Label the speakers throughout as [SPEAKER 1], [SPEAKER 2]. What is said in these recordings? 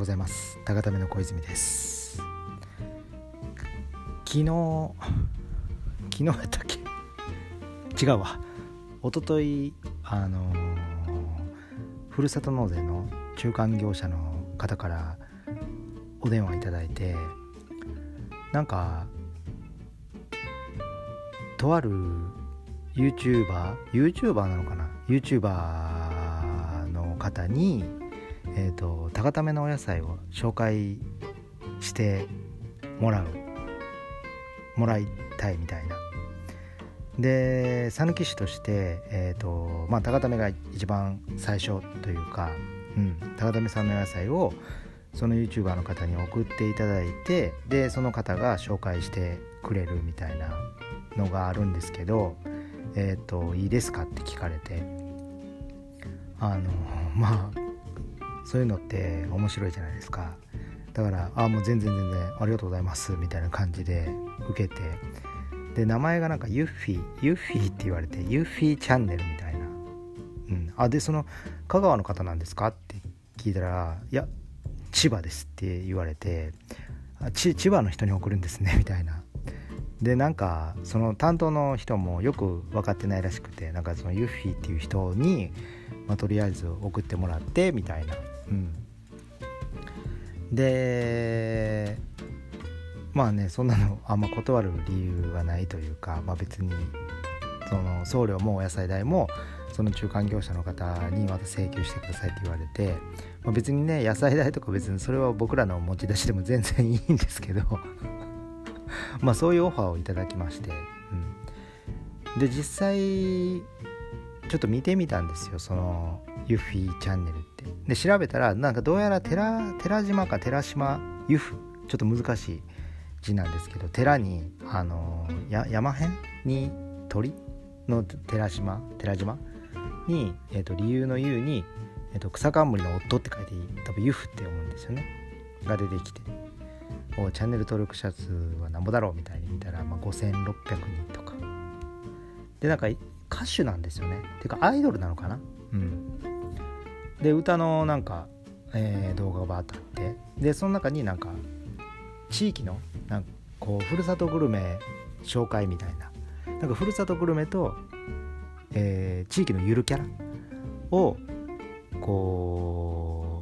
[SPEAKER 1] ございます。高ための小泉です。昨日やったっけ、違うわ、一昨日ふるさと納税の中間業者の方からお電話いただいて、なんかとある YouTuber なのかな、 YouTuber の方に高ためのお野菜を紹介してもらいたいみたいな。で、讃岐市として高ためが一番最初というか、高ためさんの野菜をその YouTuber の方に送っていただいて、でその方が紹介してくれるみたいなのがあるんですけど、いいですかって聞かれて、そういうのって面白いじゃないですか。だからもう全然ありがとうございますみたいな感じで受けて、で名前がなんかユッフィって言われて、ユッフィチャンネルみたいな、でその香川の方なんですかって聞いたら、いや千葉ですって言われて、千葉の人に送るんですねみたいな。でなんかその担当の人もよく分かってないらしくて、なんかそのユッフィっていう人に、とりあえず送ってもらってみたいな。でそんなのあんま断る理由がないというか、別にその送料もお野菜代もその中間業者の方にまた請求してくださいって言われて、別にね、野菜代とか別にそれは僕らの持ち出しでも全然いいんですけどそういうオファーをいただきまして、で実際ちょっと見てみたんですよ、そのユッフィチャンネルって。で調べたら、なんかどうやら寺島か寺島ユフ、ちょっと難しい字なんですけど、寺に山辺に鳥の寺島に、理由の言うに、草冠の夫って書いて多分ユフって読むんですよねが出てきて、チャンネル登録者数はなんぼだろうみたいに見たら、5600人とかで、なんか歌手なんですよね。ていうかアイドルなのかな。で歌のなんか、動画がバーッとあって、でその中になんか地域のなんかこうふるさとグルメ紹介みたいな、なんかふるさとグルメと、地域のゆるキャラをこ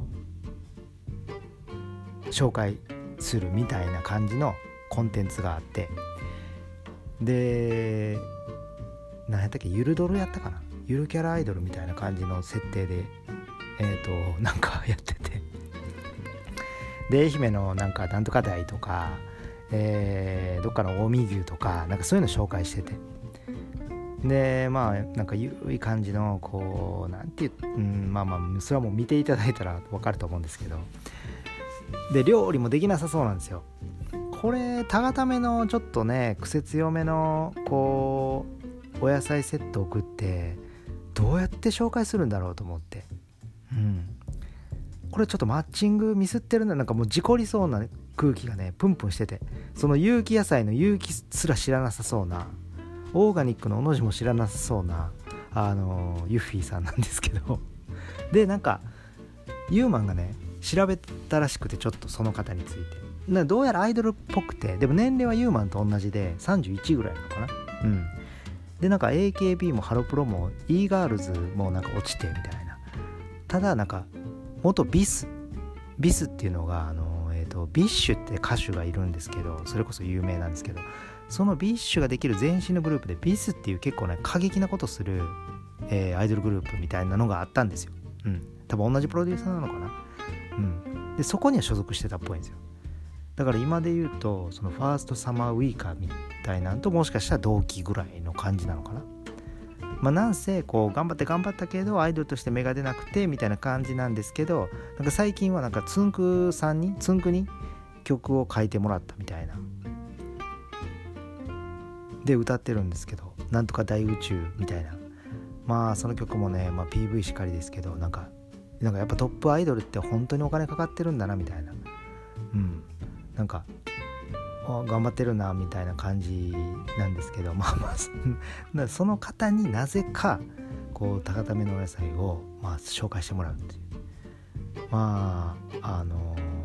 [SPEAKER 1] う紹介するみたいな感じのコンテンツがあって、で何やったっけ、ゆるドルやったかな、ゆるキャラアイドルみたいな感じの設定でなんかやってて、で愛媛のなんかなんとか台とか、どっかの近江牛とかなんかそういうの紹介してて、でなんかゆるい感じのこうなんてそれはもう見ていただいたら分かると思うんですけど、で料理もできなさそうなんですよ。これ高ためのちょっとね癖強めのこうお野菜セット送ってどうやって紹介するんだろうと思って、これちょっとマッチングミスってるんだ。なんかもう事故りそうな空気がねプンプンしてて、その有機野菜の有機すら知らなさそうな、オーガニックのおの字も知らなさそうなユッフィーさんなんですけどでなんかユーマンがね調べたらしくて、ちょっとその方についてどうやらアイドルっぽくて、でも年齢はユーマンと同じで31ぐらいなのかな。でなんか AKB もハロプロも e ガールズもなんか落ちてみたいな。ただなんか元ビスっていうのがビッシュって歌手がいるんですけど、それこそ有名なんですけど、そのビッシュができる前身のグループでビスっていう結構ね過激なことする、アイドルグループみたいなのがあったんですよ。多分同じプロデューサーなのかな。でそこには所属してたっぽいんですよ。だから今で言うとそのファーストサマーウイカーみたいなんともしかしたら同期ぐらいの感じなのかな。なんせこう頑張ったけどアイドルとして芽が出なくてみたいな感じなんですけど、なんか最近はなんかつんくに曲を書いてもらったみたいなで歌ってるんですけど、なんとか大宇宙みたいな、その曲もね、PV しかりですけど、なんかやっぱトップアイドルって本当にお金かかってるんだなみたいな、なんか頑張ってるなみたいな感じなんですけど、その方になぜかこう高ためのお野菜を紹介してもらうっていう、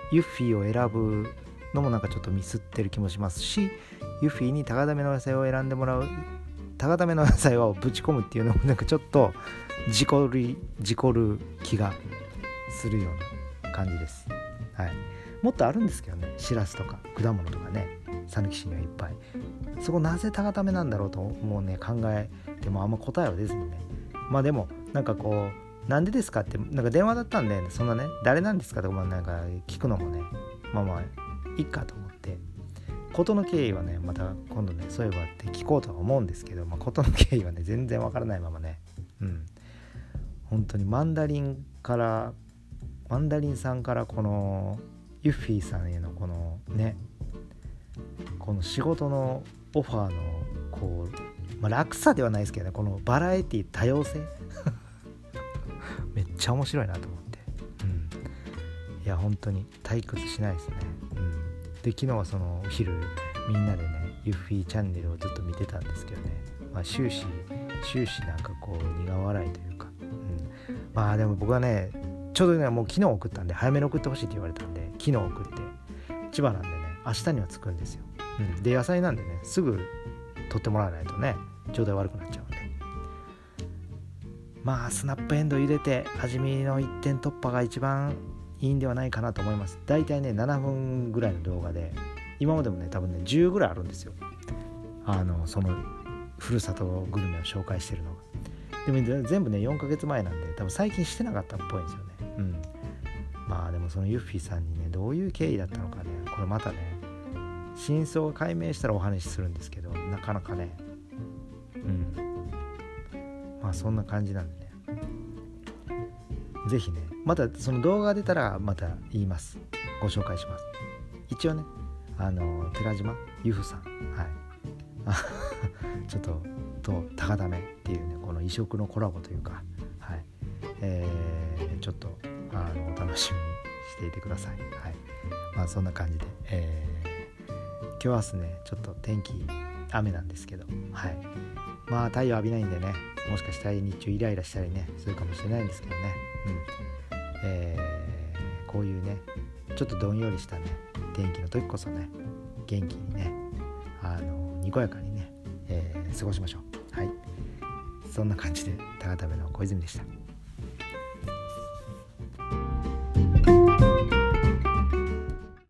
[SPEAKER 1] ユッフィーを選ぶのもなんかちょっとミスってる気もしますし、ユッフィーに高ダメの野菜を選んでもらう、高ダメの野菜をぶち込むっていうのもなんかちょっと事故る気がするような感じです。はい。もっとあるんですけどね、シラスとか果物とかね、讃岐市にはいっぱい。そこなぜ高ダメなんだろうともうね考えてもあんま答えは出ずにね、まあでもなんかこうなんでですかってなんか電話だったんで、そんなね誰なんですかとかなんか聞くのもねまあいいかと思って、事の経緯はねまた今度ねそういえばって聞こうとは思うんですけど、事の経緯はね全然わからないままね、本当にマンダリンさんからこのユッフィーさんへのこのねこの仕事のオファーのこう、楽さではないですけどね、このバラエティ多様性めっちゃ面白いなと思って、いや本当に退屈しないですね。で昨日はそのお昼みんなでねユッフィーチャンネルをずっと見てたんですけどね、終始なんかこう苦笑いというか、でも僕はねちょうどねもう昨日送ったんで早めに送ってほしいって言われたんで昨日送って、千葉なんでね明日には着くんですよ。で野菜なんでねすぐ取ってもらわないとね状態悪くなっちゃうんで、スナップエンドウ茹でて味見の一点突破が一番いいんではないかなと思います。だいたいね7分ぐらいの動画で今までもね多分ね10ぐらいあるんですよ、そのふるさとグルメを紹介してるのが。でも全部ね4ヶ月前なんで多分最近してなかったっぽいんですよね。でもそのユッフィーさんにねどういう経緯だったのかね、これまたね真相が解明したらお話しするんですけど、なかなかねそんな感じなんでね、ぜひねまたその動画が出たらまた言います、ご紹介します。一応ね寺島由布さん、ちょっと高ダメっていうねこの異色のコラボというか、ちょっとお楽しみにしていてください。そんな感じで、今日明日ねちょっと天気雨なんですけど、太陽浴びないんでねもしかしたら日中イライラしたりねするかもしれないんですけどね、こういうねちょっとどんよりしたね天気の時こそね元気にねにこやかにね、過ごしましょう。そんな感じで高田目の小泉でした。